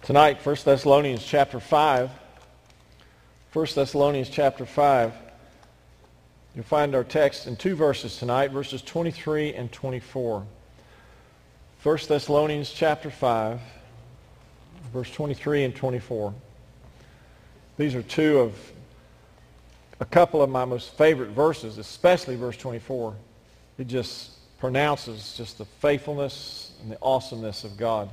Tonight, 1 Thessalonians chapter 5. 1 Thessalonians chapter 5. You'll find our text in two verses tonight, verses 23 and 24. 1 Thessalonians chapter 5, verse 23 and 24. These are two of a couple of my most favorite verses, especially verse 24. It just pronounces just the faithfulness and the awesomeness of God.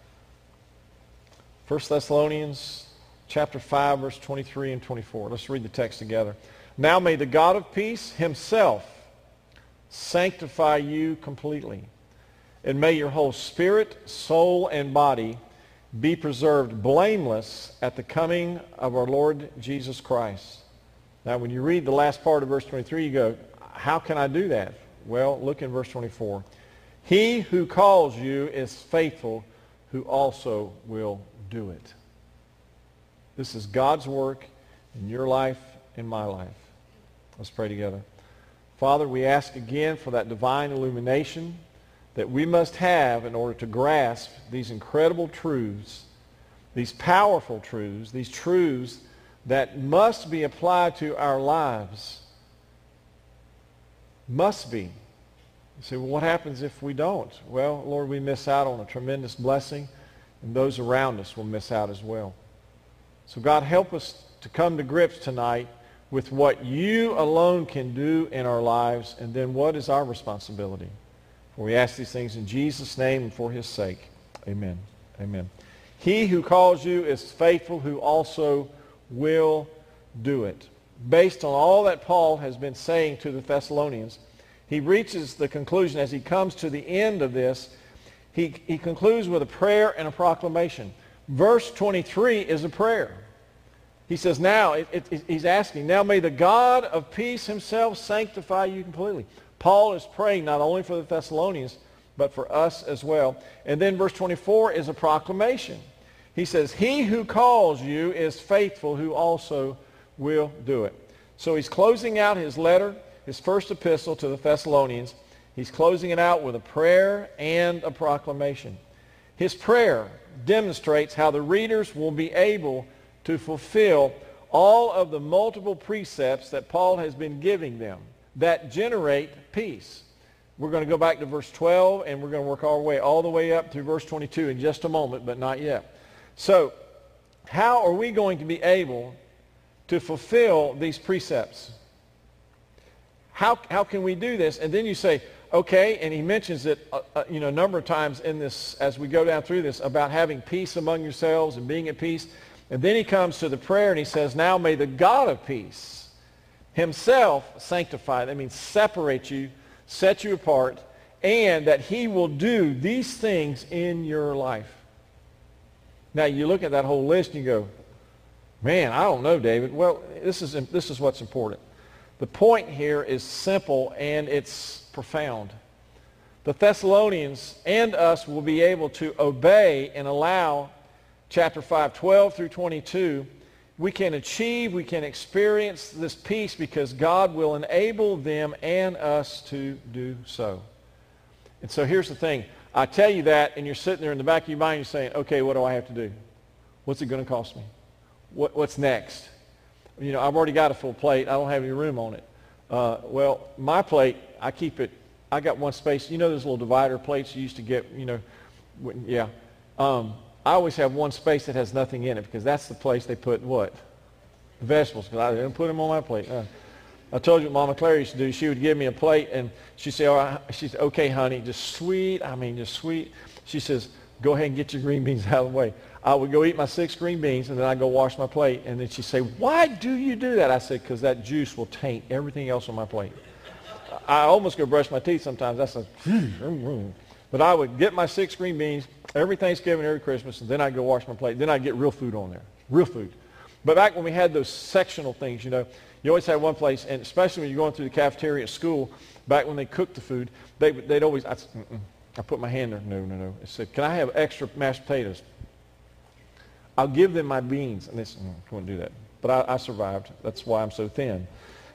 1 Thessalonians chapter 5, verse 23 and 24. Let's read the text together. Now may the God of peace himself sanctify you completely, and may your whole spirit, soul, and body be preserved blameless at the coming of our Lord Jesus Christ. Now when you read the last part of verse 23, you go, how can I do that? Well, look in verse 24. He who calls you is faithful, who also will do it. This is God's work in your life, in my life. Let's pray together. Father, we ask again for that divine illumination that we must have in order to grasp these incredible truths, these powerful truths, these truths that must be applied to our lives. Must be. You say, well, what happens if we don't? Well, Lord, we miss out on a tremendous blessing, and those around us will miss out as well. So God, help us to come to grips tonight with what you alone can do in our lives, and then what is our responsibility. For we ask these things in Jesus' name and for his sake. Amen. Amen. He who calls you is faithful, who also will do it. Based on all that Paul has been saying to the Thessalonians, he reaches the conclusion as he comes to the end of this. He concludes with a prayer and a proclamation. Verse 23 is a prayer. He says now, he's asking, now may the God of peace himself sanctify you completely. Paul is praying not only for the Thessalonians, but for us as well. And then verse 24 is a proclamation. He says, he who calls you is faithful, who also will do it. So he's closing out his letter, his first epistle to the Thessalonians. He's closing it out with a prayer and a proclamation. His prayer demonstrates how the readers will be able to fulfill all of the multiple precepts that Paul has been giving them that generate peace. We're going to go back to verse 12, and we're going to work our way all the way up through verse 22 in just a moment, but not yet. So how are we going to be able to fulfill these precepts? How can we do this? And then you say, okay, and he mentions it a number of times in this as we go down through this about having peace among yourselves and being at peace. And then he comes to the prayer and he says, now may the God of peace himself sanctify. That means separate you, set you apart, and that he will do these things in your life. Now you look at that whole list and you go, man, I don't know, David. Well, this is what's important. The point here is simple and it's profound. The Thessalonians and us will be able to obey and allow chapter 5, 12 through 22. We can experience this peace because God will enable them and us to do so. And so here's the thing. I tell you that and you're sitting there in the back of your mind, you're saying, okay, what do I have to do? What's it going to cost me? What's next? You know, I've already got a full plate. I don't have any room on it. Well, my plate, I got one space. You know those little divider plates you used to get, yeah. I always have one space that has nothing in it because that's the place they put what? The vegetables, because I didn't put them on my plate. I told you what Mama Claire used to do. She would give me a plate and she'd say, she said, okay, honey, just sweet. She says, go ahead and get your green beans out of the way. I would go eat my 6 green beans, and then I'd go wash my plate. And then she'd say, why do you do that? I said, because that juice will taint everything else on my plate. I almost go brush my teeth sometimes. That's but I would get my 6 green beans every Thanksgiving, every Christmas, and then I'd go wash my plate. Then I'd get real food on there, real food. But back when we had those sectional things, you always had one place, and especially when you're going through the cafeteria at school, back when they cooked the food, they'd always, I put my hand there, no. I said, can I have extra mashed potatoes? I'll give them my beans. And they said, I wouldn't do that. But I survived. That's why I'm so thin.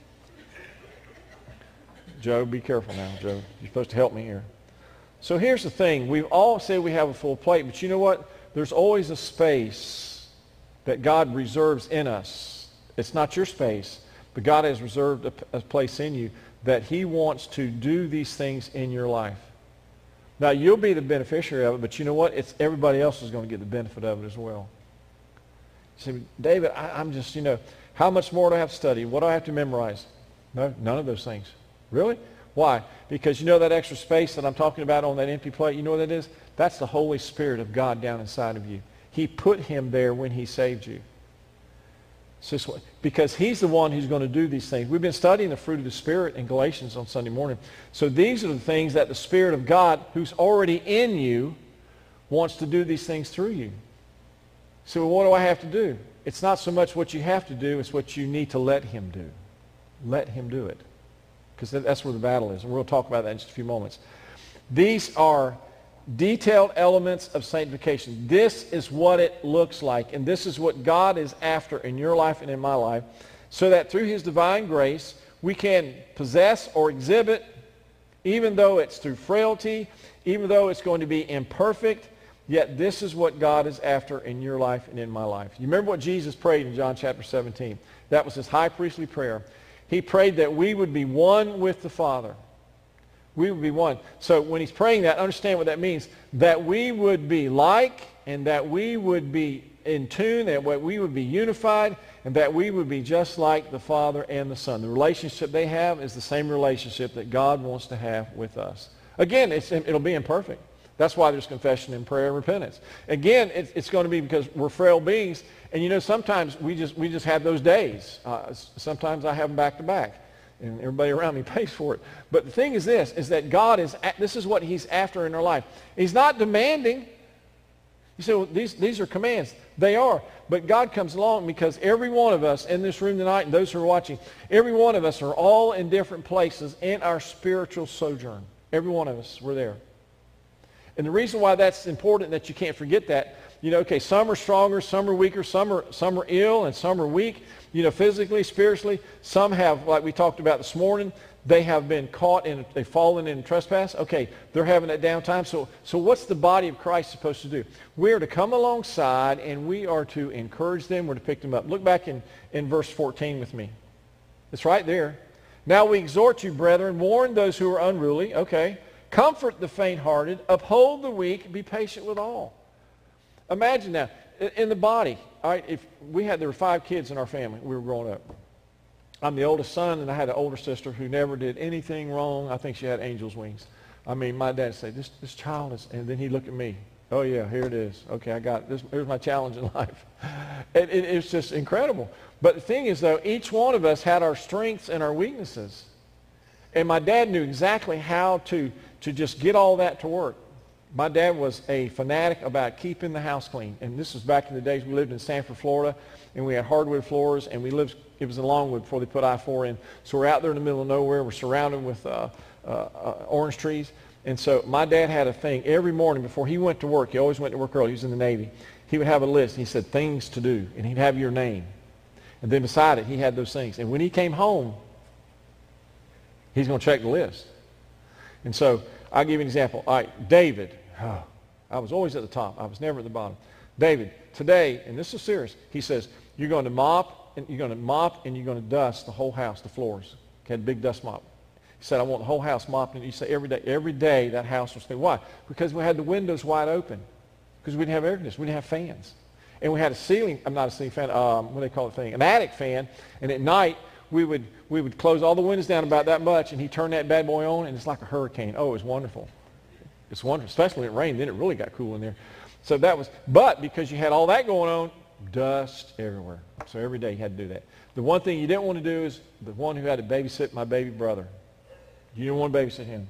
Joe, be careful now, Joe. You're supposed to help me here. So here's the thing. We all say we have a full plate, but you know what? there's always a space that God reserves in us. It's not your space, but God has reserved a place in you that he wants to do these things in your life. Now, you'll be the beneficiary of it, but you know what? It's everybody else is going to get the benefit of it as well. You say, David, I'm just, how much more do I have to study? What do I have to memorize? No, none of those things. Really? Why? Because that extra space that I'm talking about on that empty plate, you know what that is? That's the Holy Spirit of God down inside of you. He put him there when he saved you. Because he's the one who's going to do these things. We've been studying the fruit of the Spirit in Galatians on Sunday morning. So these are the things that the Spirit of God, who's already in you, wants to do these things through you. So what do I have to do? It's not so much what you have to do, it's what you need to let him do. Let him do it. Because that's where the battle is. And we'll talk about that in just a few moments. These are detailed elements of sanctification. This is what it looks like, and this is what God is after in your life and in my life, so that through his divine grace we can possess or exhibit, even though it's through frailty, even though it's going to be imperfect, yet this is what God is after in your life and in my life. You remember what Jesus prayed in John chapter 17? That was his high priestly prayer. He prayed that we would be one with the Father. We would be one. So when he's praying that, understand what that means. That we would be like, and that we would be in tune, that we would be unified, and that we would be just like the Father and the Son. The relationship they have is the same relationship that God wants to have with us. Again, it'll be imperfect. That's why there's confession and prayer and repentance. Again, it's going to be because we're frail beings, and sometimes we just have those days. Sometimes I have them back to back. And everybody around me pays for it. But the thing is is that God this is what he's after in our life. He's not demanding. You say, well, these are commands. They are. But God comes along because every one of us in this room tonight and those who are watching, every one of us are all in different places in our spiritual sojourn. Every one of us, we're there. And the reason why that's important that you can't forget that, some are stronger, some are weaker, some are ill, and some are weak, physically, spiritually. Some have, like we talked about this morning, they have been caught they've fallen in trespass. Okay, they're having that downtime. So what's the body of Christ supposed to do? We are to come alongside, and we are to encourage them. We're to pick them up. Look back in verse 14 with me. It's right there. Now we exhort you, brethren, warn those who are unruly. Okay. Comfort the faint-hearted, uphold the weak, be patient with all. Imagine now, in the body, all right, there were 5 kids in our family. We were growing up. I'm the oldest son, and I had an older sister who never did anything wrong. I think she had angel's wings. I mean, my dad said, this child is, and then he'd look at me. Oh yeah, here it is. Okay, I got it. Here's my challenge in life. It's just incredible. But the thing is, though, each one of us had our strengths and our weaknesses. And my dad knew exactly how to just get all that to work. My dad was a fanatic about keeping the house clean. And this was back in the days we lived in Sanford, Florida, and we had hardwood floors, and it was in Longwood before they put I-4 in. So we're out there in the middle of nowhere. We're surrounded with orange trees. And so my dad had a thing every morning before he went to work. He always went to work early. He was in the Navy. He would have a list. He said, things to do. And he'd have your name. And then beside it, he had those things. And when he came home, he's going to check the list. And so I'll give you an example. All right, David. Oh, I was always at the top. I was never at the bottom. David, today, and this is serious, he says, you're going to mop and you're going to dust the whole house, the floors. Okay, a big dust mop. He said, I want the whole house mopped. And he said, every day that house was clean. Why? Because we had the windows wide open. Because we didn't have air conditioning. We didn't have fans. And we had not a ceiling fan, what do they call it thing? An attic fan. And at night, we would close all the windows down about that much, and he'd turn that bad boy on, and it's like a hurricane. Oh, it was wonderful. It's wonderful, especially when it rained. Then it really got cool in there. So but because you had all that going on, dust everywhere. So every day you had to do that. The one thing you didn't want to do is the one who had to babysit my baby brother. You didn't want to babysit him.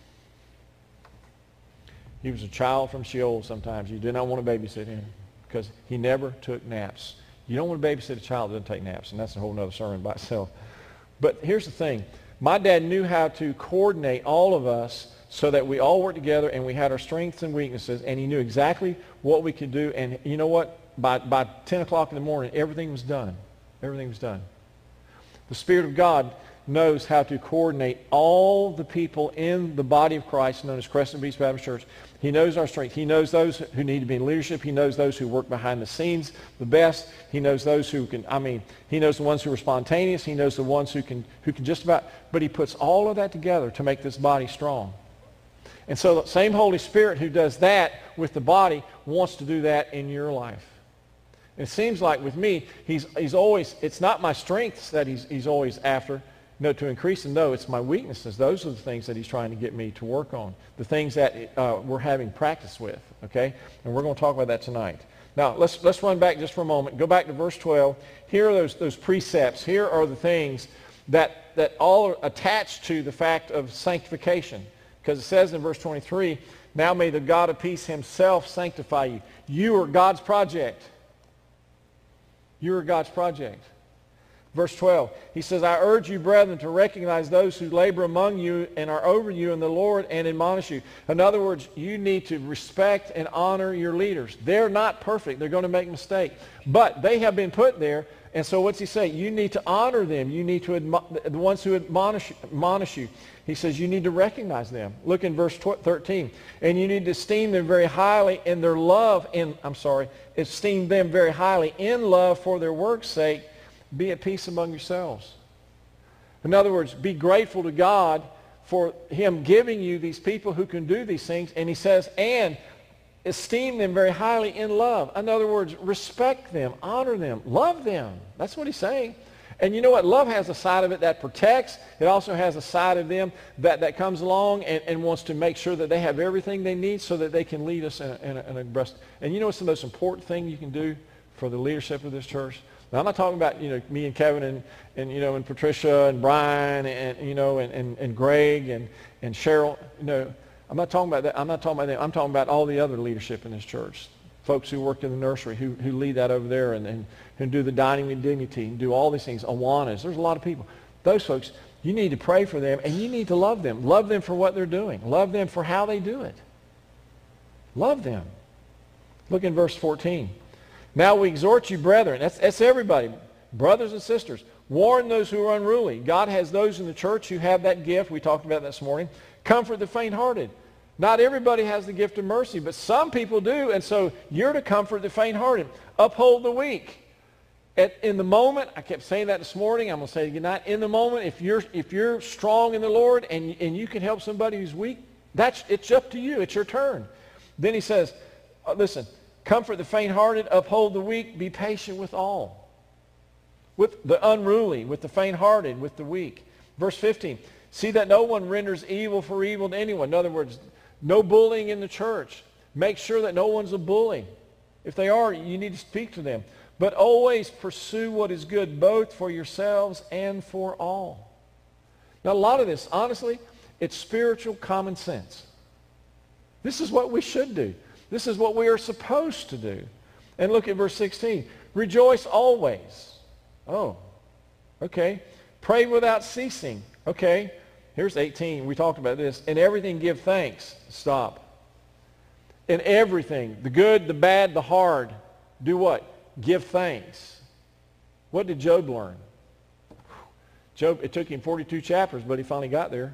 He was a child from Sheol sometimes. You did not want to babysit him because he never took naps. You don't want to babysit a child that doesn't take naps, and that's a whole other sermon by itself. But here's the thing. My dad knew how to coordinate all of us so that we all worked together and we had our strengths and weaknesses, and he knew exactly what we could do. And you know what? By 10 o'clock in the morning, everything was done. Everything was done. The Spirit of God knows how to coordinate all the people in the body of Christ, known as Crescent Beach Baptist Church. He knows our strength. He knows those who need to be in leadership. He knows those who work behind the scenes the best. He knows those who can, he knows the ones who are spontaneous. He knows the ones who can just about, but he puts all of that together to make this body strong. And so the same Holy Spirit who does that with the body wants to do that in your life. And it seems like with me, he's always, it's not my strengths that he's always after, to increase them. No, it's my weaknesses. Those are the things that he's trying to get me to work on. The things that we're having practice with, okay? And we're going to talk about that tonight. Now, let's run back just for a moment. Go back to verse 12. Here are those precepts. Here are the things that all are attached to the fact of sanctification. Because it says in verse 23, now may the God of peace himself sanctify you. You are God's project. You are God's project. Verse 12, he says, I urge you, brethren, to recognize those who labor among you and are over you in the Lord and admonish you. In other words, you need to respect and honor your leaders. They're not perfect. They're going to make mistakes. But they have been put there. And so what's he say? You need to honor them. You need to the ones who admonish you. He says you need to recognize them. Look in verse 13. And you need to esteem them very highly in their love. Esteem them very highly in love for their work's sake. Be at peace among yourselves. In other words, be grateful to God for him giving you these people who can do these things. And he says, and esteem them very highly in love. In other words, respect them, honor them, love them. That's what he's saying. And you know what? Love has a side of it that protects. It also has a side of them that comes along and wants to make sure that they have everything they need so that they can lead us in a breast. And you know what's the most important thing you can do for the leadership of this church? Now, I'm not talking about, me and Kevin and Patricia and Brian and Greg and Cheryl. I'm not talking about that. I'm not talking about them. I'm talking about all the other leadership in this church. Folks who work in the nursery, who lead that over there and who do the dining with dignity and do all these things. Awanas. There's a lot of people. Those folks, you need to pray for them and you need to love them. Love them for what they're doing. Love them for how they do it. Love them. Look in verse 14. Now we exhort you, brethren. That's everybody. Brothers and sisters. Warn those who are unruly. God has those in the church who have that gift. We talked about that this morning. Comfort the faint-hearted. Not everybody has the gift of mercy, but some people do, and so you're to comfort the faint-hearted. Uphold the weak. In the moment, I kept saying that this morning, I'm going to say it again. In the moment, if you're strong in the Lord and you can help somebody who's weak, it's up to you. It's your turn. Then he says, listen, comfort the faint-hearted, uphold the weak, be patient with all. With the unruly, with the faint-hearted, with the weak. Verse 15, see that no one renders evil for evil to anyone. In other words, no bullying in the church. Make sure that no one's a bully. If they are, you need to speak to them. But always pursue what is good, both for yourselves and for all. Now, a lot of this, honestly, it's spiritual common sense. This is what we should do. This is what we are supposed to do. And look at verse 16. Rejoice always. Oh, okay. Pray without ceasing. Okay. Here's 18. We talked about this. In everything give thanks. Stop. In everything, the good, the bad, the hard, do what? Give thanks. What did Job learn? Job, it took him 42 chapters, but he finally got there.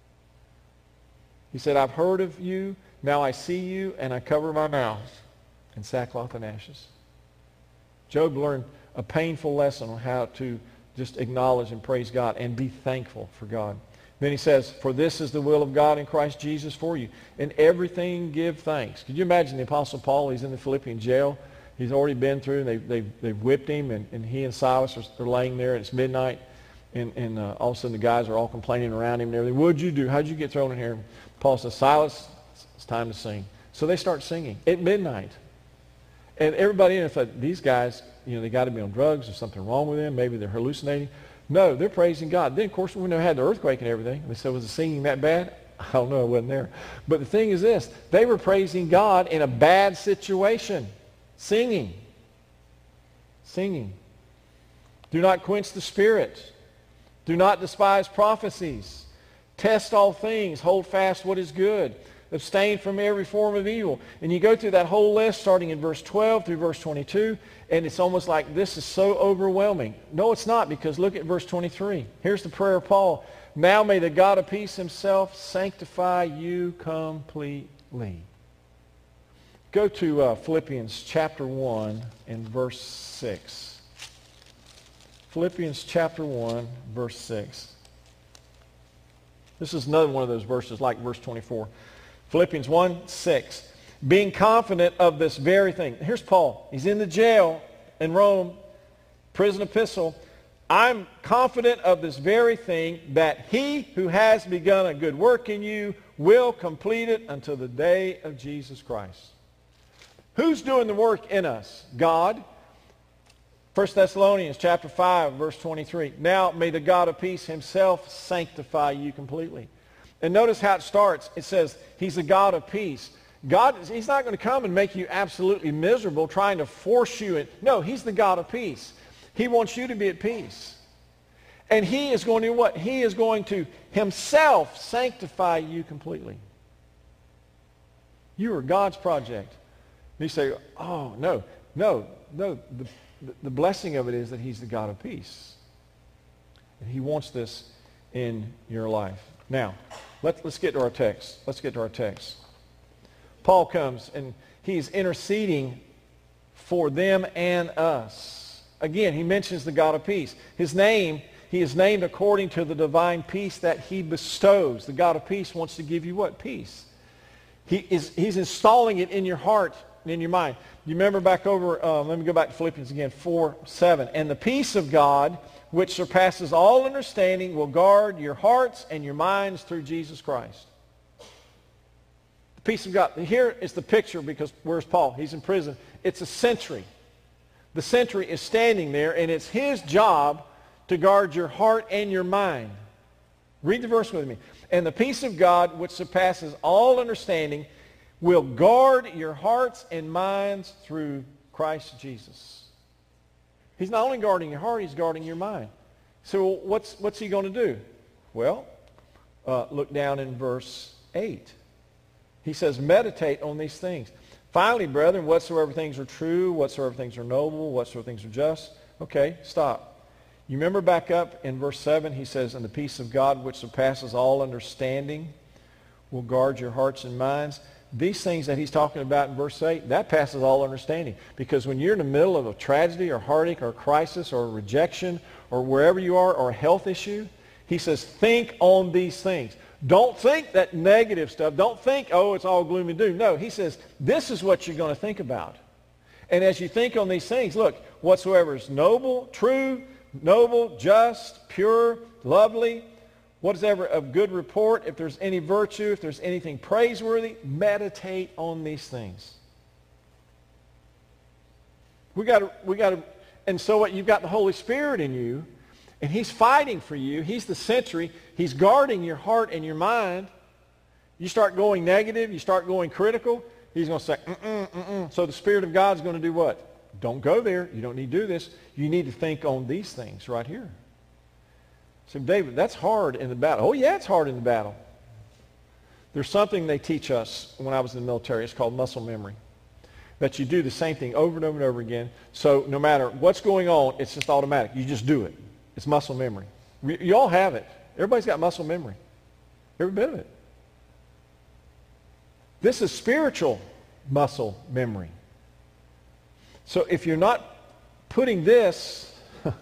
He said, I've heard of you, now I see you, and I cover my mouth in sackcloth and ashes. Job learned a painful lesson on how to just acknowledge and praise God and be thankful for God. Then he says, for this is the will of God in Christ Jesus for you. In everything give thanks. Could you imagine the Apostle Paul? He's in the Philippian jail. He's already been through, and they've whipped him, and he and Silas are laying there, and it's midnight, and all of a sudden the guys are all complaining around him and everything. What did you do? How did you get thrown in here? Paul says, Silas, it's time to sing. So they start singing at midnight. And everybody in it thought, these guys, they got to be on drugs. There's something wrong with them. Maybe they're hallucinating. No, they're praising God. Then, of course, when they had the earthquake and everything, they said, was the singing that bad? I don't know. I wasn't there. But the thing is this. They were praising God in a bad situation. Singing. Singing. Do not quench the Spirit. Do not despise prophecies. Test all things. Hold fast what is good. Abstain from every form of evil. And you go through that whole list starting in verse 12 through verse 22, and it's almost like this is so overwhelming. No, it's not, because look at verse 23. Here's the prayer of Paul. Now may the God of peace himself sanctify you completely. Go to Philippians chapter 1 and verse 6. Philippians chapter 1, verse 6. This is another one of those verses like verse 24. Philippians 1, 6. Being confident of this very thing. Here's Paul. He's in the jail in Rome, prison epistle. I'm confident of this very thing, that he who has begun a good work in you will complete it until the day of Jesus Christ. Who's doing the work in us? God. 1 Thessalonians chapter 5, verse 23. Now may the God of peace himself sanctify you completely. And notice how it starts. It says he's a God of peace. God, he's not going to come and make you absolutely miserable trying to force you in. No, he's the God of peace. He wants you to be at peace. And he is going to do what? He is going to himself sanctify you completely. You are God's project. And you say, oh, no. The blessing of it is that he's the God of peace. And he wants this in your life. Now, let's get to our text. Let's get to our text. Paul comes and he's interceding for them and us. Again, he mentions the God of peace. His name, he is named according to the divine peace that he bestows. The God of peace wants to give you what? Peace. He's installing it in your heart and in your mind. You remember back over, let me go back to Philippians again, 4:7. And the peace of God, which surpasses all understanding, will guard your hearts and your minds through Jesus Christ. The peace of God. Here is the picture, because where's Paul? He's in prison. It's a sentry. The sentry is standing there, and it's his job to guard your heart and your mind. Read the verse with me. And the peace of God, which surpasses all understanding, will guard your hearts and minds through Christ Jesus. He's not only guarding your heart, he's guarding your mind. So what's he going to do? Well, look down in verse 8. He says, meditate on these things. Finally, brethren, whatsoever things are true, whatsoever things are noble, whatsoever things are just. Okay, stop. You remember back up in verse 7, he says, and the peace of God, which surpasses all understanding, will guard your hearts and minds. These things that he's talking about in verse 8, that passes all understanding. Because when you're in the middle of a tragedy or heartache or a crisis or a rejection or wherever you are, or a health issue, he says, think on these things. Don't think that negative stuff. Don't think, oh, it's all gloom and doom. No, he says, this is what you're going to think about. And as you think on these things, look, whatsoever is noble, true, noble, just, pure, lovely, whatever of good report, if there's any virtue, if there's anything praiseworthy, meditate on these things. We got to, and so what? You've got the Holy Spirit in you, and he's fighting for you. He's the sentry. He's guarding your heart and your mind. You start going negative, you start going critical, he's going to say, So the Spirit of God's going to do what? Don't go there. You don't need to do this. You need to think on these things right here. So, David, that's hard in the battle. Oh, yeah, it's hard in the battle. There's something they teach us when I was in the military. It's called muscle memory. That you do the same thing over and over and over again. So no matter what's going on, it's just automatic. You just do it. It's muscle memory. You all have it. Everybody's got muscle memory. Every bit of it. This is spiritual muscle memory. So if you're not putting this,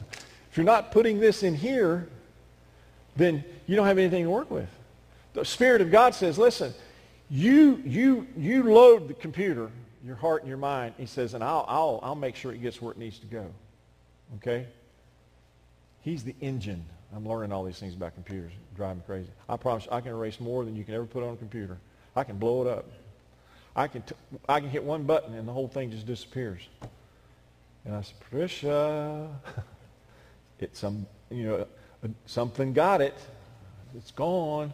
in here, then you don't have anything to work with. The Spirit of God says, listen, you load the computer, your heart and your mind. He says, and I'll make sure it gets where it needs to go. Okay? He's the engine. I'm learning all these things about computers. Drive me crazy. I promise you, I can erase more than you can ever put on a computer. I can blow it up. I can hit one button and the whole thing just disappears. And I said, Patricia, it's something got it. It's gone.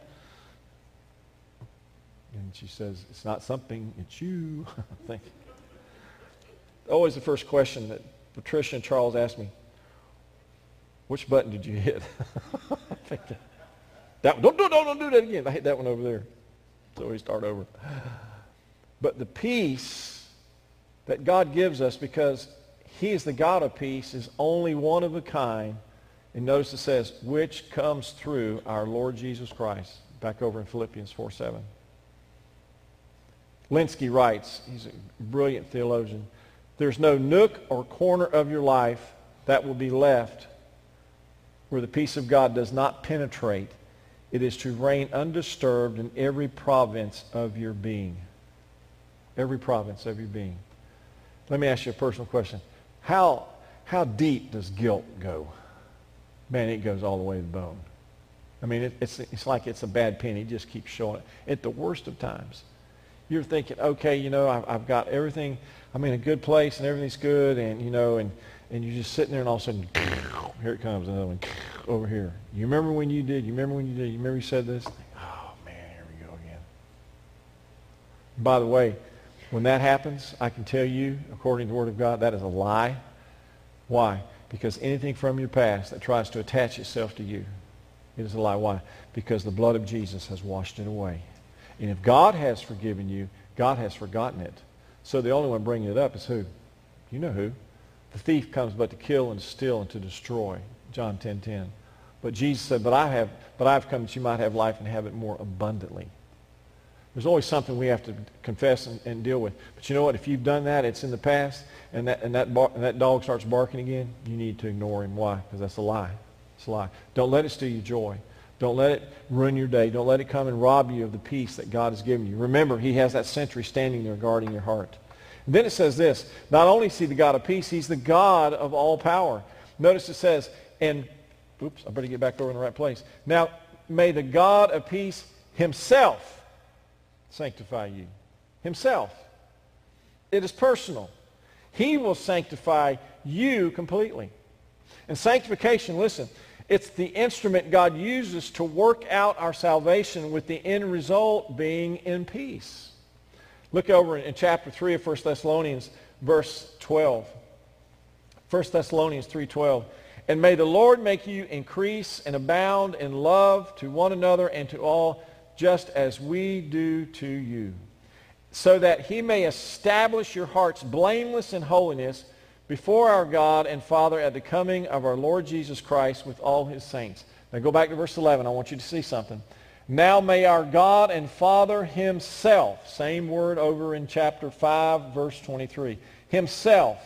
And she says, it's not something, it's you. I think. Always the first question that Patricia and Charles ask me, which button did you hit? I think don't do that again. I hit that one over there. So we start over. But the peace that God gives us, because he is the God of peace, is only one of a kind. And notice it says, which comes through our Lord Jesus Christ. Back over in Philippians 4:7. Linsky writes, he's a brilliant theologian, there's no nook or corner of your life that will be left where the peace of God does not penetrate. It is to reign undisturbed in every province of your being. Every province of your being. Let me ask you a personal question. How deep does guilt go? Man, it goes all the way to the bone. I mean, it's like it's a bad penny. It just keeps showing it at the worst of times. You're thinking, okay, you know, I've got everything. I'm in a good place and everything's good, and you know, and you're just sitting there, and all of a sudden, here it comes, another one over here. You remember when you did? You remember when you did? You remember you said this? Oh man, here we go again. By the way, when that happens, I can tell you, according to the Word of God, that is a lie. Why? Because anything from your past that tries to attach itself to you, it is a lie. Why? Because the blood of Jesus has washed it away. And if God has forgiven you, God has forgotten it. So the only one bringing it up is who? You know who. The thief comes but to kill and steal and to destroy. John 10:10. But Jesus said, but I've come that you might have life and have it more abundantly. There's always something we have to confess and deal with. But you know what? If you've done that, it's in the past, and that dog starts barking again, you need to ignore him. Why? Because that's a lie. It's a lie. Don't let it steal your joy. Don't let it ruin your day. Don't let it come and rob you of the peace that God has given you. Remember, he has that sentry standing there guarding your heart. And then it says this, not only is he the God of peace, he's the God of all power. Notice it says, and, oops, I better get back over in the right place. Now, may the God of peace himself sanctify you. Himself. It is personal. He will sanctify you completely. And sanctification, listen, it's the instrument God uses to work out our salvation with the end result being in peace. Look over in chapter 3 of 1 Thessalonians, verse 12. 1 Thessalonians 3:12. And may the Lord make you increase and abound in love to one another and to all, just as we do to you, so that he may establish your hearts blameless in holiness before our God and Father at the coming of our Lord Jesus Christ with all his saints. Now go back to verse 11. I want you to see something. Now may our God and Father himself, same word over in chapter 5, verse 23, himself.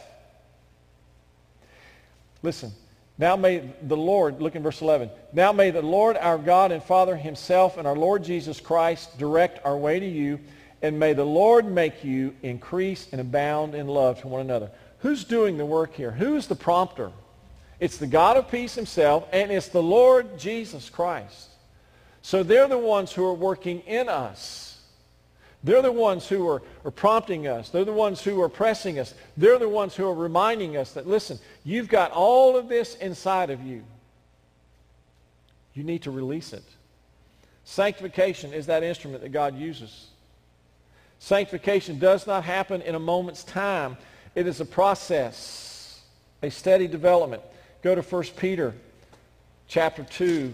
Listen. Now may the Lord, look in verse 11, now may the Lord our God and Father himself and our Lord Jesus Christ direct our way to you, and may the Lord make you increase and abound in love to one another. Who's doing the work here? Who is the prompter? It's the God of peace himself, and it's the Lord Jesus Christ. So they're the ones who are working in us. They're the ones who are prompting us. They're the ones who are pressing us. They're the ones who are reminding us that, listen, you've got all of this inside of you. You need to release it. Sanctification is that instrument that God uses. Sanctification does not happen in a moment's time. It is a process, a steady development. Go to 1 Peter chapter 2.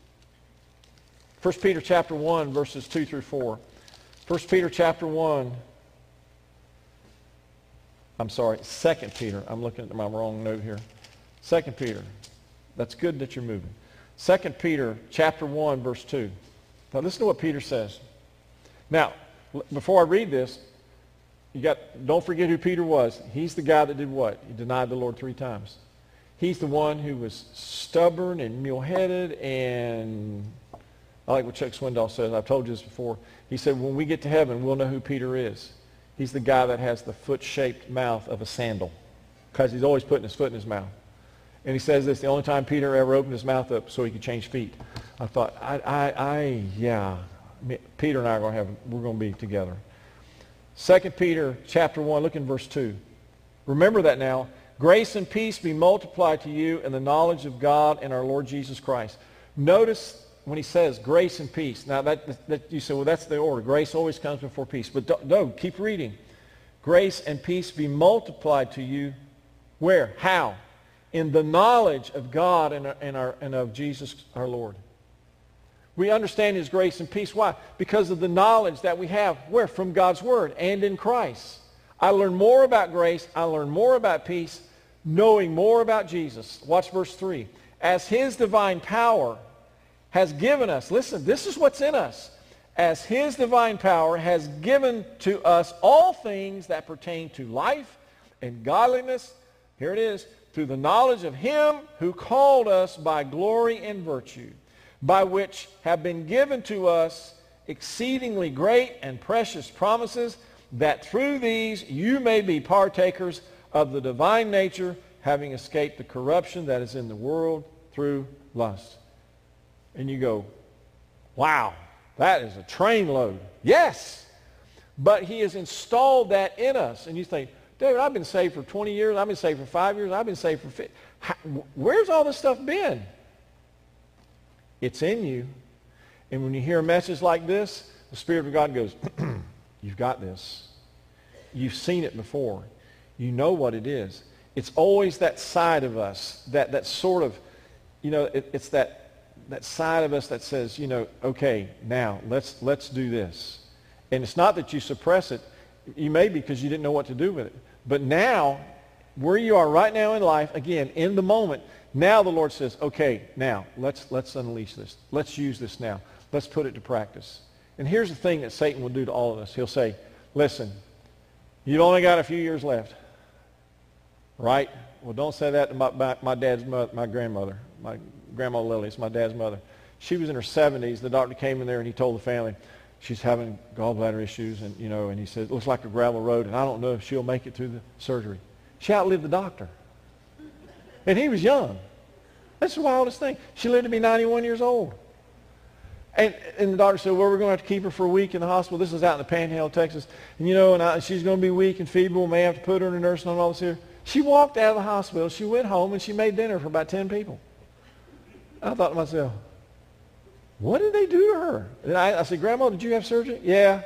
1 Peter chapter 1, verses 2 through 4. 1 Peter chapter 1. I'm sorry, 2 Peter. I'm looking at my wrong note here. 2 Peter. That's good that you're moving. 2 Peter chapter 1, verse 2. Now listen to what Peter says. Now, before I read this, don't forget who Peter was. He's the guy that did what? He denied the Lord 3 times. He's the one who was stubborn and mule-headed, and I like what Chuck Swindoll says. I've told you this before. He said, when we get to heaven, we'll know who Peter is. He's the guy that has the foot-shaped mouth of a sandal, because he's always putting his foot in his mouth. And he says this, the only time Peter ever opened his mouth up so he could change feet. I thought, yeah, Peter and I we're going to be together. 2 Peter chapter 1, look in verse 2. Remember that now. Grace and peace be multiplied to you in the knowledge of God and our Lord Jesus Christ. Notice when he says grace and peace. Now that you say, well, that's the order. Grace always comes before peace. But no, keep reading. Grace and peace be multiplied to you. Where? How? In the knowledge of God and of Jesus our Lord. We understand His grace and peace. Why? Because of the knowledge that we have. Where? From God's Word and in Christ. I learn more about grace. I learn more about peace, knowing more about Jesus. Watch verse 3. As His divine power has given us, listen, this is what's in us. As His divine power has given to us all things that pertain to life and godliness, here it is, through the knowledge of Him who called us by glory and virtue, by which have been given to us exceedingly great and precious promises, that through these you may be partakers of the divine nature, having escaped the corruption that is in the world through lust. And you go, wow, that is a train load. Yes, but He has installed that in us. And you think, David, I've been saved for 20 years. I've been saved for 5 years. I've been saved for 50. Where's all this stuff been? It's in you. And when you hear a message like this, the Spirit of God goes, you've got this. You've seen it before. You know what it is. It's always that side of us, that sort of, it's that side of us that says, okay, now let's do this. And it's not that you suppress it. You may be because you didn't know what to do with it. But now, where you are right now in life, again, in the moment, now the Lord says, okay, now let's unleash this. Let's use this now. Let's put it to practice. And here's the thing that Satan will do to all of us. He'll say, listen, you've only got a few years left. Right? Well, don't say that to my dad's mother, my grandmother. My grandma Lily, it's my dad's mother. She was in her 70s. The doctor came in there and he told the family she's having gallbladder issues, and and he said it looks like a gravel road, and I don't know if she'll make it through the surgery. She outlived the doctor, and he was young. That's the wildest thing. She lived to be 91 years old, and the doctor said, well, we're going to have to keep her for a week in the hospital. This is out in the Panhandle, Texas, and she's going to be weak and feeble. May have to put her in a nursing home and all this here. She walked out of the hospital. She went home and she made dinner for about 10 people. I thought to myself, what did they do to her? And I said, Grandma, did you have surgery? Yeah.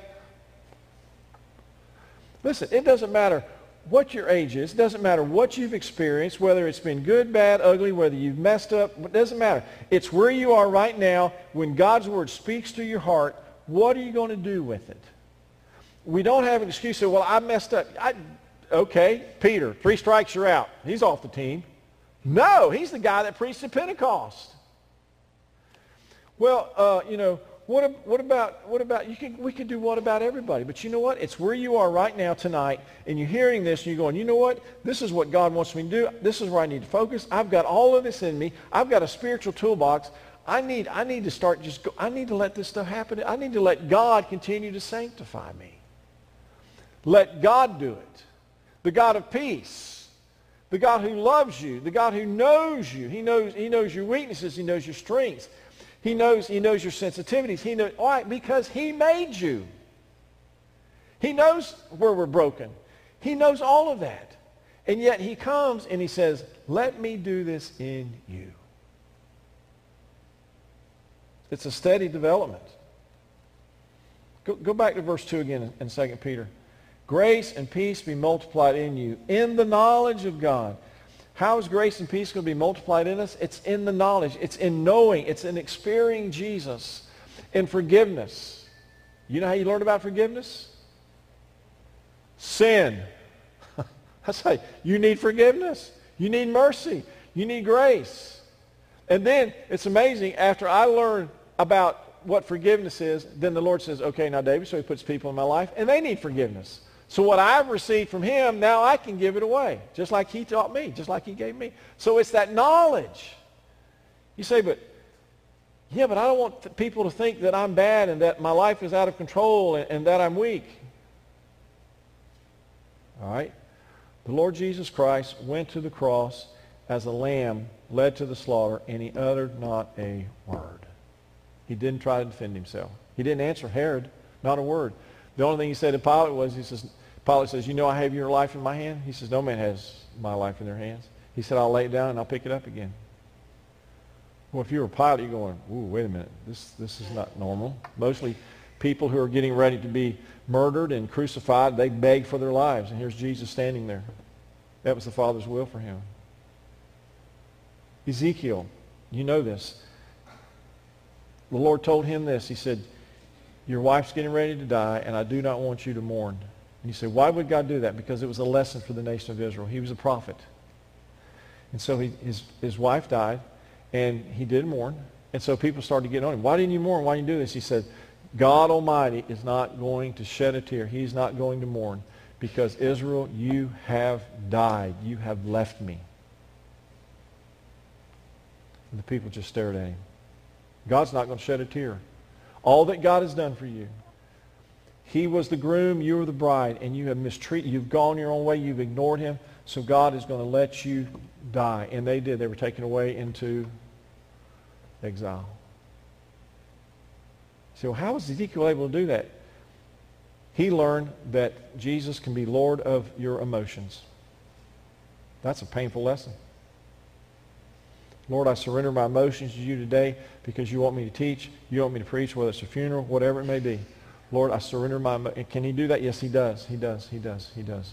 Listen, it doesn't matter what your age is. It doesn't matter what you've experienced, whether it's been good, bad, ugly, whether you've messed up. It doesn't matter. It's where you are right now. When God's Word speaks to your heart, what are you going to do with it? We don't have an excuse to say, well, I messed up. Okay, Peter, 3 strikes, you're out. He's off the team. No, he's the guy that preached at Pentecost. Well, what about we could do what about everybody? But you know what? It's where you are right now tonight, and you're hearing this, and you're going, you know what? This is what God wants me to do. This is where I need to focus. I've got all of this in me. I've got a spiritual toolbox. I need to start I need to let this stuff happen. I need to let God continue to sanctify me. Let God do it. The God of peace. The God who loves you. The God who knows you. He knows your weaknesses. He knows your strengths. He knows your sensitivities. He knows why? Because He made you. He knows where we're broken. He knows all of that. And yet He comes and He says, let me do this in you. It's a steady development. Go back to verse 2 again in 2 Peter. Grace and peace be multiplied in you in the knowledge of God. How is grace and peace going to be multiplied in us? It's in the knowledge. It's in knowing. It's in experiencing Jesus. In forgiveness. You know how you learn about forgiveness? Sin. That's how you need forgiveness. You need mercy. You need grace. And then it's amazing, after I learn about what forgiveness is, then the Lord says, okay, now David, so He puts people in my life, and they need forgiveness. So what I've received from Him, now I can give it away, just like He taught me, just like He gave me. So it's that knowledge. You say, but I don't want people to think that I'm bad and that my life is out of control and that I'm weak. All right? The Lord Jesus Christ went to the cross as a lamb led to the slaughter, and He uttered not a word. He didn't try to defend Himself. He didn't answer Herod, not a word. The only thing He said to Pilate was, Pilate says, you know I have your life in my hand? He says, no man has my life in their hands. He said, I'll lay it down and I'll pick it up again. Well, if you were Pilate, you're going, ooh, wait a minute. This is not normal. Mostly people who are getting ready to be murdered and crucified, they beg for their lives. And here's Jesus standing there. That was the Father's will for Him. Ezekiel, you know this. the Lord told him this. He said, your wife's getting ready to die, and I do not want you to mourn. And you say, why would God do that? Because it was a lesson for the nation of Israel. He was a prophet. And so his wife died, and he did mourn. And so people started getting on him. Why didn't you mourn? Why didn't you do this? He said, God Almighty is not going to shed a tear. He's not going to mourn. Because Israel, you have died. You have left me. And the people just stared at him. God's not going to shed a tear. All that God has done for you. He was the groom, you were the bride, and you have mistreated, you've gone your own way, you've ignored him, so God is going to let you die. And they did. They were taken away into exile. So how was Ezekiel able to do that? He learned that Jesus can be Lord of your emotions. That's a painful lesson. Lord, I surrender my emotions to you today because you want me to teach, you want me to preach, whether it's a funeral, whatever it may be. Lord, I surrender my emotions. Can he do that? Yes, he does. He does. He does. He does.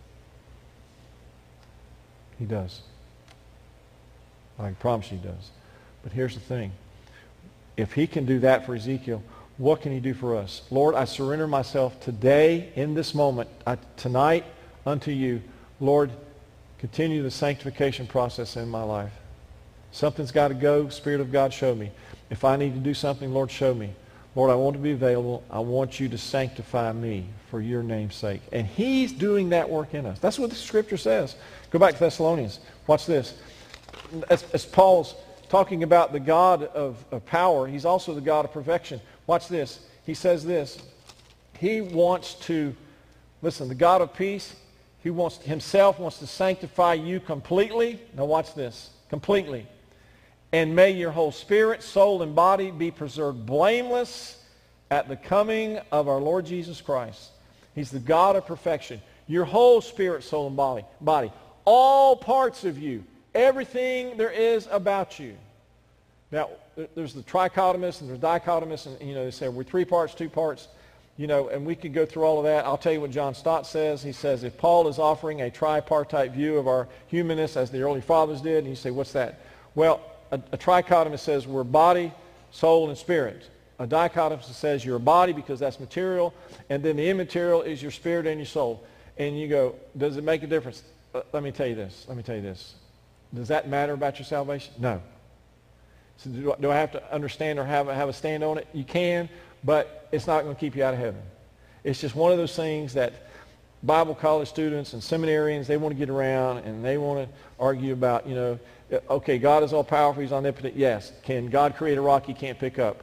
He does. I can promise you he does. But here's the thing. If he can do that for Ezekiel, what can he do for us? Lord, I surrender myself today, in this moment, tonight, unto you. Lord, continue the sanctification process in my life. Something's got to go. Spirit of God, show me. If I need to do something, Lord, show me. Lord, I want to be available. I want you to sanctify me for your name's sake. And he's doing that work in us. That's what the Scripture says. Go back to Thessalonians. Watch this. As Paul's talking about the God of power, he's also the God of perfection. Watch this. He says this. He wants to, listen, the God of peace, he himself wants to sanctify you completely. Now watch this. Completely. And may your whole spirit, soul, and body be preserved blameless at the coming of our Lord Jesus Christ. He's the God of perfection. Your whole spirit, soul, and body. All parts of you. Everything there is about you. Now, there's the trichotomist and there's dichotomist, and they say we're 3 parts, 2 parts, and we could go through all of that. I'll tell you what John Stott says. He says, if Paul is offering a tripartite view of our humanness as the early fathers did, and you say, what's that? Well, a trichotomist says we're body, soul, and spirit. A dichotomist says you're a body because that's material, and then the immaterial is your spirit and your soul. And you go, does it make a difference? Let me tell you this. Does that matter about your salvation? No. So do I have to understand or have a stand on it? You can, but it's not going to keep you out of heaven. It's just one of those things that Bible college students and seminarians, they want to get around and they want to argue about, okay, God is all-powerful, he's omnipotent. Yes. Can God create a rock he can't pick up?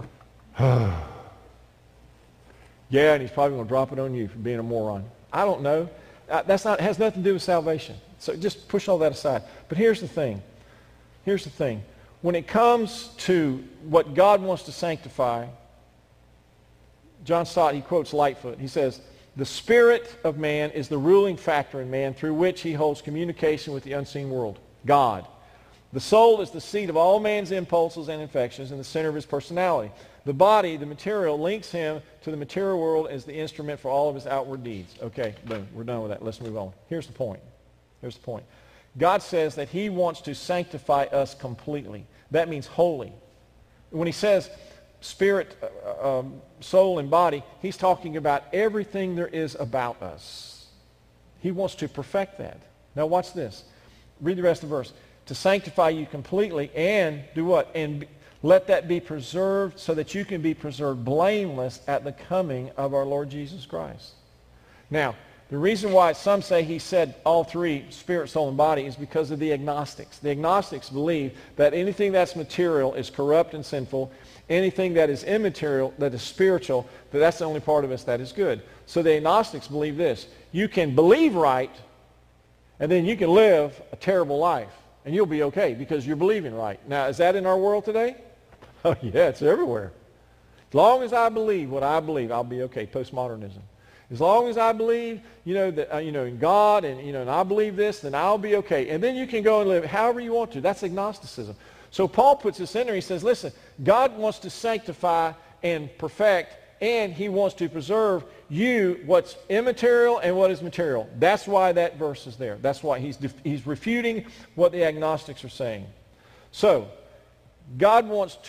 Yeah, and he's probably going to drop it on you for being a moron. I don't know. It has nothing to do with salvation. So just push all that aside. But here's the thing. When it comes to what God wants to sanctify, John Stott, he quotes Lightfoot. He says, the spirit of man is the ruling factor in man through which he holds communication with the unseen world, God. The soul is the seat of all man's impulses and affections and the center of his personality. The body, the material, links him to the material world as the instrument for all of his outward deeds. Okay, boom, we're done with that. Let's move on. Here's the point. God says that he wants to sanctify us completely. That means wholly. When he says spirit, soul, and body, he's talking about everything there is about us. He wants to perfect that. Now watch this. Read the rest of the verse. To sanctify you completely and do what? And let that be preserved so that you can be preserved blameless at the coming of our Lord Jesus Christ. Now, the reason why some say he said all 3, spirit, soul, and body, is because of the agnostics. The agnostics believe that anything that's material is corrupt and sinful. Anything that is immaterial, that is spiritual, that's the only part of us that is good. So the agnostics believe this. You can believe right, and then you can live a terrible life, and you'll be okay because you're believing right. Now, is that in our world today? Oh, yeah, it's everywhere. As long as I believe what I believe, I'll be okay. Postmodernism. As long as I believe, that in God, and and I believe this, then I'll be okay. And then you can go and live however you want to. That's agnosticism. So Paul puts this in there. He says, listen, God wants to sanctify and perfect, and he wants to preserve you what's immaterial and what is material. That's why that verse is there. That's why he's refuting what the agnostics are saying. So God wants to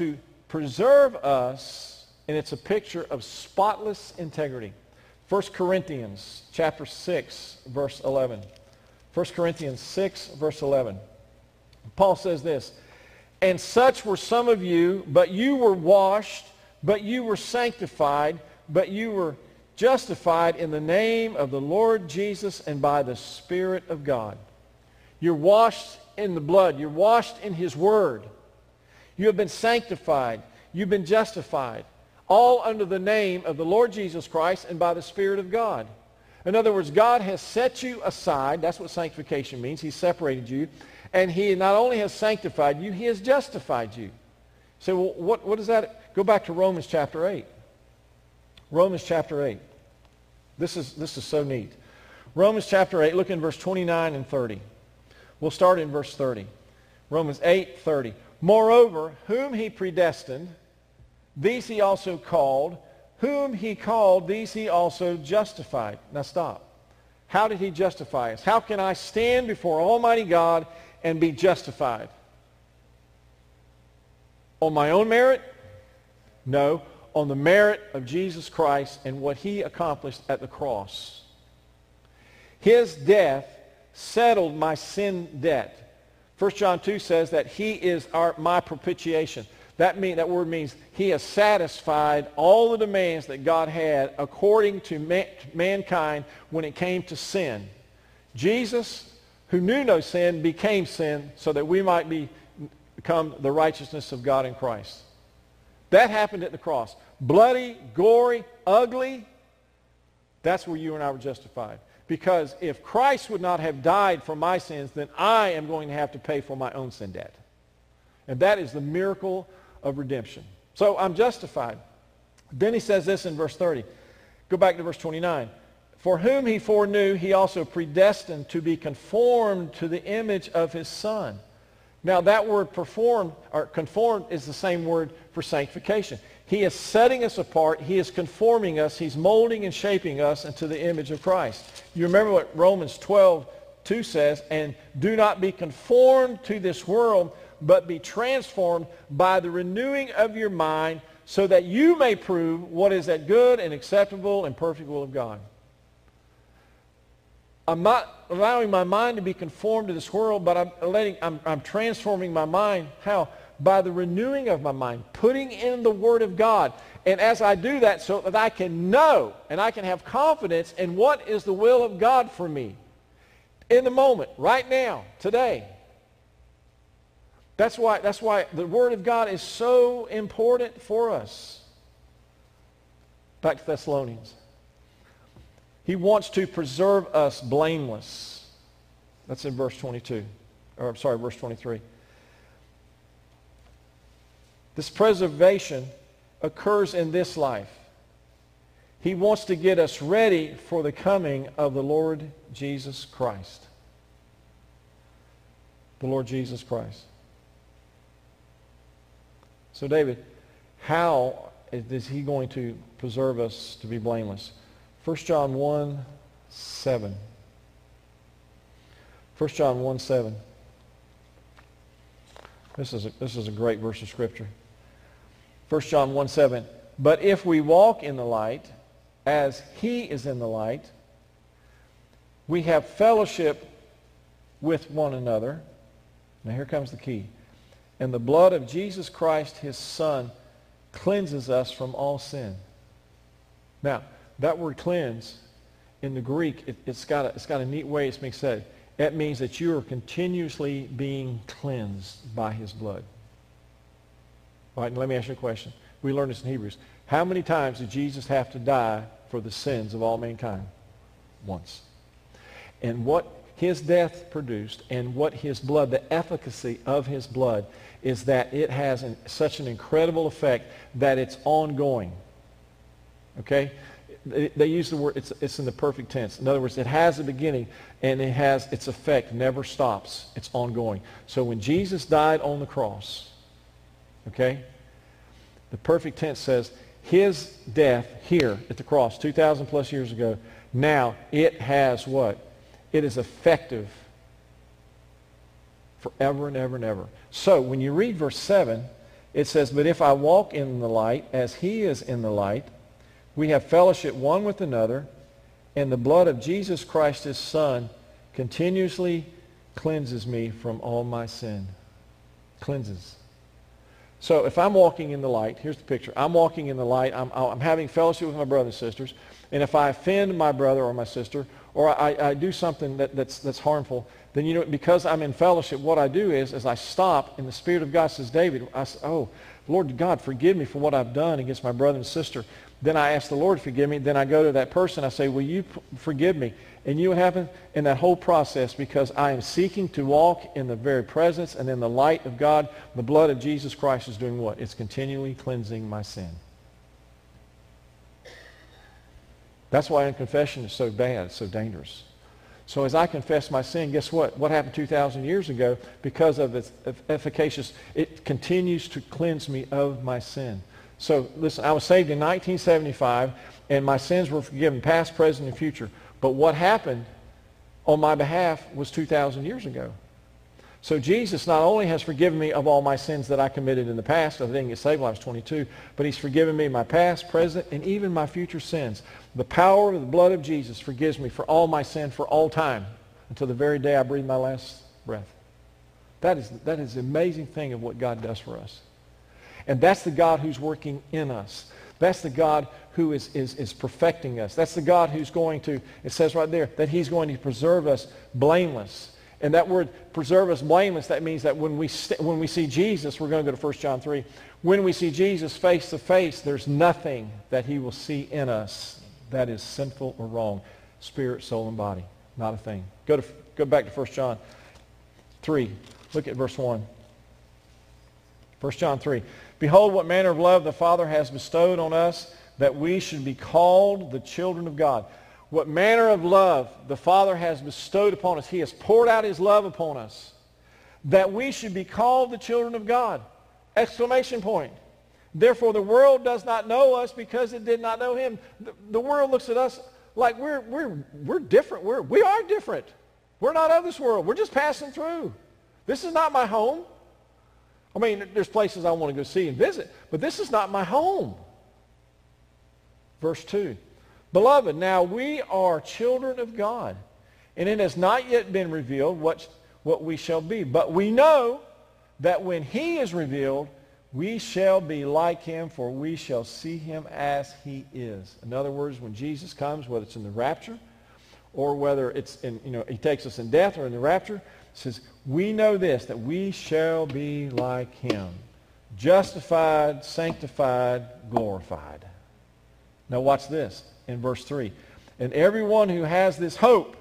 preserve us, and it's a picture of spotless integrity. 1 Corinthians chapter 6, verse 11. 1 Corinthians 6, verse 11. Paul says this, "And such were some of you, but you were washed, but you were sanctified, but you were justified in the name of the Lord Jesus and by the Spirit of God." You're washed in the blood. You're washed in His Word. You have been sanctified. You've been justified. All under the name of the Lord Jesus Christ and by the Spirit of God. In other words, God has set you aside. That's what sanctification means. He separated you. And He not only has sanctified you, He has justified you. So what does that? Go back to Romans chapter 8. Romans chapter 8. This is so neat. Romans chapter 8, look in verse 29 and 30. We'll start in verse 30. Romans 8:30. "Moreover, whom He predestined, these He also called. Whom He called, these He also justified." Now stop. How did He justify us? How can I stand before Almighty God and be justified? On my own merit? No. On the merit of Jesus Christ and what He accomplished at the cross. His death settled my sin debt. 1 John 2 says that He is my propitiation. That word means He has satisfied all the demands that God had according to mankind when it came to sin. Jesus, who knew no sin, became sin so that we might become the righteousness of God in Christ. That happened at the cross. Bloody, gory, ugly. That's where you and I were justified. Because if Christ would not have died for my sins, then I am going to have to pay for my own sin debt. And that is the miracle of redemption. So I'm justified. Then he says this in verse 30. Go back to verse 29. "For whom He foreknew, He also predestined to be conformed to the image of His Son." Now that word performed or conformed is the same word for sanctification. He is setting us apart. He is conforming us. He's molding and shaping us into the image of Christ. You remember what Romans 12:2 says, "And do not be conformed to this world, but be transformed by the renewing of your mind, so that you may prove what is that good and acceptable and perfect will of God." I'm not allowing my mind to be conformed to this world, but I'm transforming my mind. How? By the renewing of my mind, putting in the Word of God. And as I do that, so that I can know and I can have confidence in what is the will of God for me in the moment, right now, today. That's why the Word of God is so important for us. Back to Thessalonians. He wants to preserve us blameless. That's in verse 22. Or, verse 23. This preservation occurs in this life. He wants to get us ready for the coming of the Lord Jesus Christ. The Lord Jesus Christ. So David, how is He going to preserve us to be blameless? 1 John 1:7. 1 John 1:7. This is a great verse of Scripture. 1 John 1:7. "But if we walk in the light, as He is in the light, we have fellowship with one another." Now here comes the key. "And the blood of Jesus Christ, His Son, cleanses us from all sin." Now, that word cleanse, in the Greek, it's got a neat way it's being said. It means that you are continuously being cleansed by His blood. All right, let me ask you a question. We learned this in Hebrews. How many times did Jesus have to die for the sins of all mankind? Once. And what His death produced and what His blood, the efficacy of His blood, is that it has such an incredible effect that it's ongoing. Okay? They use the word, it's in the perfect tense. In other words, it has a beginning and it has its effect, never stops. It's ongoing. So when Jesus died on the cross, okay, the perfect tense says His death here at the cross 2,000 plus years ago, now it has what? It is effective forever and ever and ever. So when you read verse 7, it says, but if I walk in the light as he is in the light, we have fellowship one with another, and the blood of Jesus Christ, his Son, continuously cleanses me from all my sin. Cleanses. So if I'm walking in the light, here's the picture. I'm walking in the light. I'm having fellowship with my brothers and sisters. And if I offend my brother or my sister, or I do something that's harmful, then, you know, because I'm in fellowship, what I do is I stop, and the Spirit of God says, David, I say, oh, Lord God, forgive me for what I've done against my brother and sister. Then I ask the Lord to forgive me. Then I go to that person. I say, will you forgive me? And you know what happens in that whole process? Because I am seeking to walk in the very presence and in the light of God, the blood of Jesus Christ is doing what? It's continually cleansing my sin. That's why confession is so bad, it's so dangerous. So as I confess my sin, guess what? What happened 2,000 years ago, because of its efficacious, it continues to cleanse me of my sin. So listen, I was saved in 1975, and my sins were forgiven, past, present, and future. But what happened on my behalf was 2,000 years ago. So Jesus not only has forgiven me of all my sins that I committed in the past, I didn't get saved when I was 22, but he's forgiven me my past, present, and even my future sins. The power of the blood of Jesus forgives me for all my sin for all time until the very day I breathe my last breath. That is the amazing thing of what God does for us. And that's the God who's working in us. That's the God who is perfecting us. That's the God who's going to, it says right there, that he's going to preserve us blameless. And that word, preserve us blameless, that means that when we see Jesus, we're going to go to 1 John 3, when we see Jesus face to face, there's nothing that he will see in us that is sinful or wrong. Spirit, soul, and body. Not a thing. Go back to 1 John 3. Look at verse 1. 1 John 3. Behold, what manner of love the Father has bestowed on us, that we should be called the children of God. What manner of love the Father has bestowed upon us. He has poured out his love upon us, that we should be called the children of God. Exclamation point. Therefore the world does not know us because it did not know him. The world looks at us like we're different. We are different. We're not of this world. We're just passing through. This is not my home. I mean, there's places I want to go see and visit, but this is not my home. Verse 2. Beloved, now we are children of God, and it has not yet been revealed what we shall be. But we know that when he is revealed, we shall be like him, for we shall see him as he is. In other words, when Jesus comes, whether it's in the rapture or whether it's in, he takes us in death or in the rapture, it says, we know this, that we shall be like him. Justified, sanctified, glorified. Now watch this in verse 3. And everyone who has this hope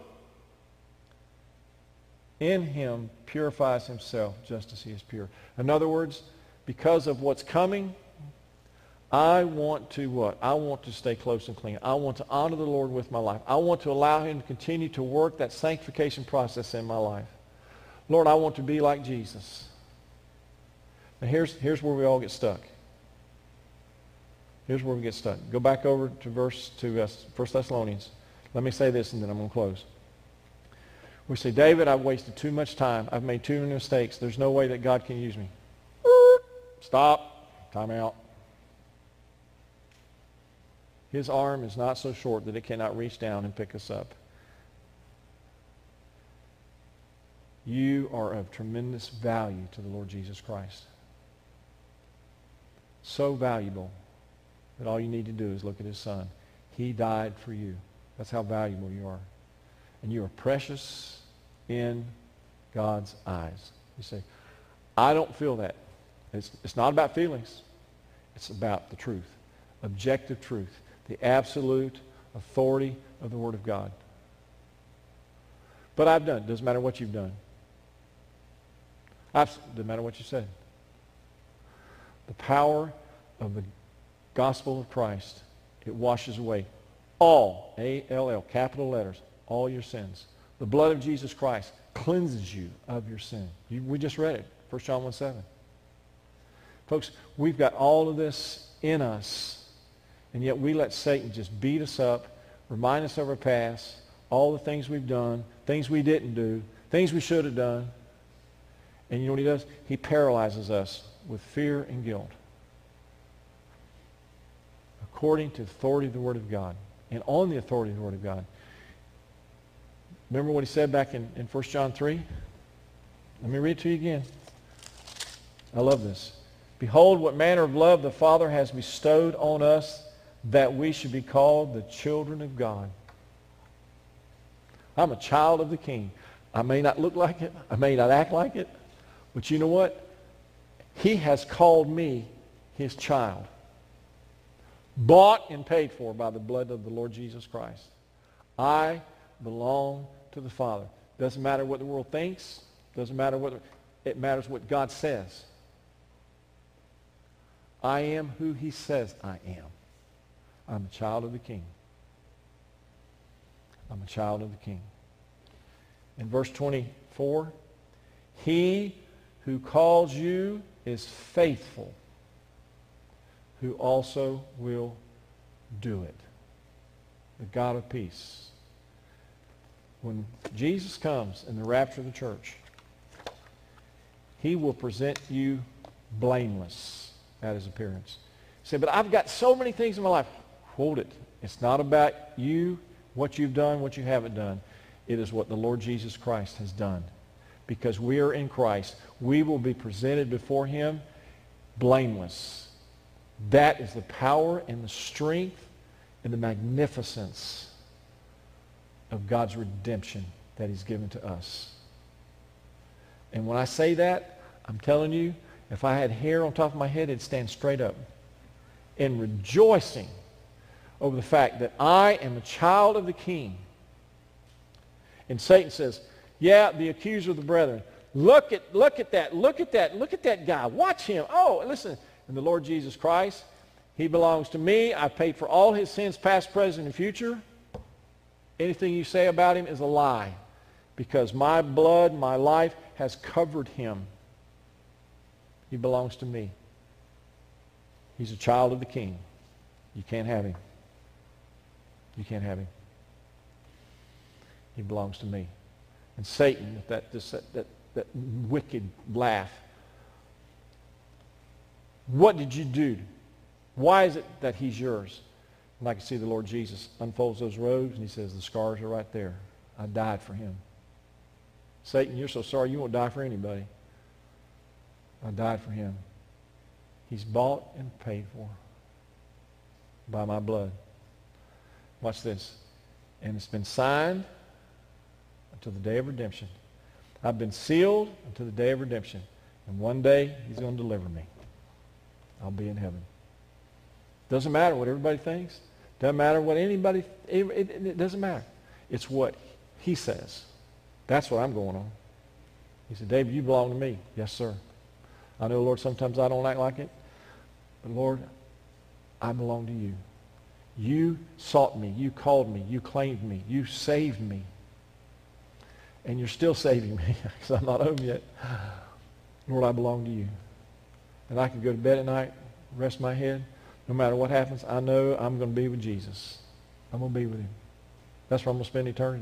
in him purifies himself just as he is pure. In other words, because of what's coming, I want to what? I want to stay close and clean. I want to honor the Lord with my life. I want to allow him to continue to work that sanctification process in my life. Lord, I want to be like Jesus. Now here's where we all get stuck. Here's where we get stuck. Go back over to 1 Thessalonians. Let me say this and then I'm going to close. We say, David, I've wasted too much time. I've made too many mistakes. There's no way that God can use me. Stop. Time out. His arm is not so short that it cannot reach down and pick us up. You are of tremendous value to the Lord Jesus Christ. So valuable that all you need to do is look at his Son. He died for you. That's how valuable you are. And you are precious in God's eyes. You say, I don't feel that. It's not about feelings. It's about the truth. Objective truth. The absolute authority of the Word of God. But I've done. Doesn't matter what you've done. Doesn't matter what you said. The power of the gospel of Christ, it washes away all, A-L-L, capital letters, all your sins. The blood of Jesus Christ cleanses you of your sin. We just read it, 1 John 1:7. Folks, we've got all of this in us, and yet we let Satan just beat us up, remind us of our past, all the things we've done, things we didn't do, things we should have done. And you know what he does? He paralyzes us with fear and guilt. According to the authority of the Word of God. And on the authority of the Word of God. Remember what he said back in 1 John 3? Let me read it to you again. I love this. Behold, what manner of love the Father has bestowed on us, that we should be called the children of God. I'm a child of the King. I may not look like it. I may not act like it. But you know what? He has called me his child. Bought and paid for by the blood of the Lord Jesus Christ. I belong to the Father. Doesn't matter what the world thinks. Doesn't matter what it matters what God says. I am who he says I am. I'm a child of the King. I'm a child of the King. In verse 24, he who calls you is faithful, who also will do it. The God of peace. When Jesus comes in the rapture of the church, he will present you blameless at his appearance. You say, but I've got so many things in my life. Hold it. It's not about you, what you've done, what you haven't done. It is what the Lord Jesus Christ has done. Because we are in Christ, we will be presented before him blameless. That is the power and the strength and the magnificence of God's redemption that he's given to us. And when I say that, I'm telling you, if I had hair on top of my head, it'd stand straight up. In rejoicing over the fact that I am a child of the King. And Satan says, yeah, the accuser of the brethren. Look at that guy. Watch him. Oh, listen. And the Lord Jesus Christ, he belongs to me. I paid for all his sins, past, present, and future. Anything you say about him is a lie. Because my blood, my life has covered him. He belongs to me. He's a child of the King. You can't have him. You can't have him. He belongs to me. And Satan, that wicked laugh. What did you do? Why is it that he's yours? And I can see the Lord Jesus unfolds those robes and he says, the scars are right there. I died for him. Satan, you're so sorry you won't die for anybody. I died for him. He's bought and paid for by my blood. Watch this. And it's been signed until the day of redemption. I've been sealed until the day of redemption. And one day he's going to deliver me. I'll be in heaven. Doesn't matter what everybody thinks. Doesn't matter what anybody, it doesn't matter. It's what he says. That's what I'm going on. He said, David, you belong to me. Yes, sir. I know, Lord, sometimes I don't act like it. But, Lord, I belong to you. You sought me. You called me. You claimed me. You saved me. And you're still saving me because I'm not home yet. Lord, I belong to you. And I can go to bed at night, rest my head. No matter what happens, I know I'm going to be with Jesus. I'm going to be with him. That's where I'm going to spend eternity.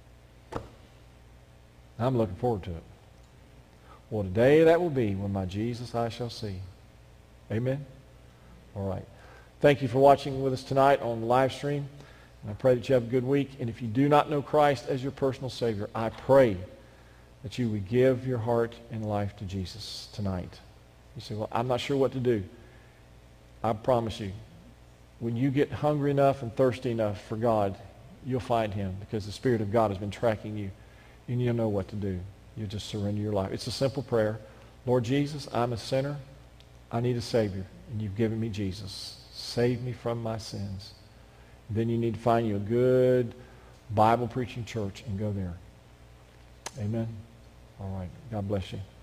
I'm looking forward to it. What a day that will be when my Jesus I shall see. Amen? All right. Thank you for watching with us tonight on the live stream. And I pray that you have a good week. And if you do not know Christ as your personal Savior, I pray that you would give your heart and life to Jesus tonight. You say, well, I'm not sure what to do. I promise you, when you get hungry enough and thirsty enough for God, you'll find him because the Spirit of God has been tracking you. And you'll know what to do. You just surrender your life. It's a simple prayer. Lord Jesus, I'm a sinner. I need a Savior. And you've given me Jesus. Save me from my sins. Then you need to find you a good Bible-preaching church and go there. Amen? All right. God bless you.